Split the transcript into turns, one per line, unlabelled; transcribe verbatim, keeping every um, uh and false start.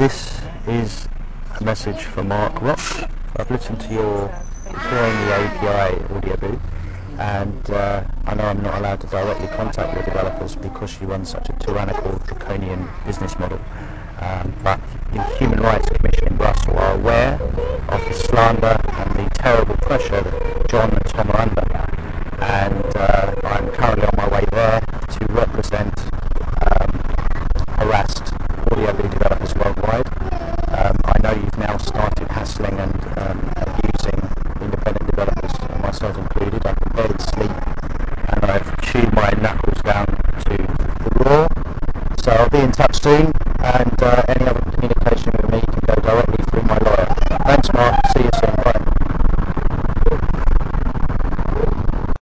This is a message from Mark Rock. I've listened to your Deploying the A P I audiobook, and uh, I know I'm not allowed to directly contact your developers because you run such a tyrannical, draconian business model. Um, but the Human Rights Commission in Brussels are aware of the slander and the terrible pressure that John and Tom are under, and uh, I'm currently on my way there to represent um, harassed audiobook developers worldwide. Um, I know you've now started hassling and um, abusing independent developers, myself included. I can barely sleep, and I've chewed my knuckles down to the raw. So I'll be in touch soon.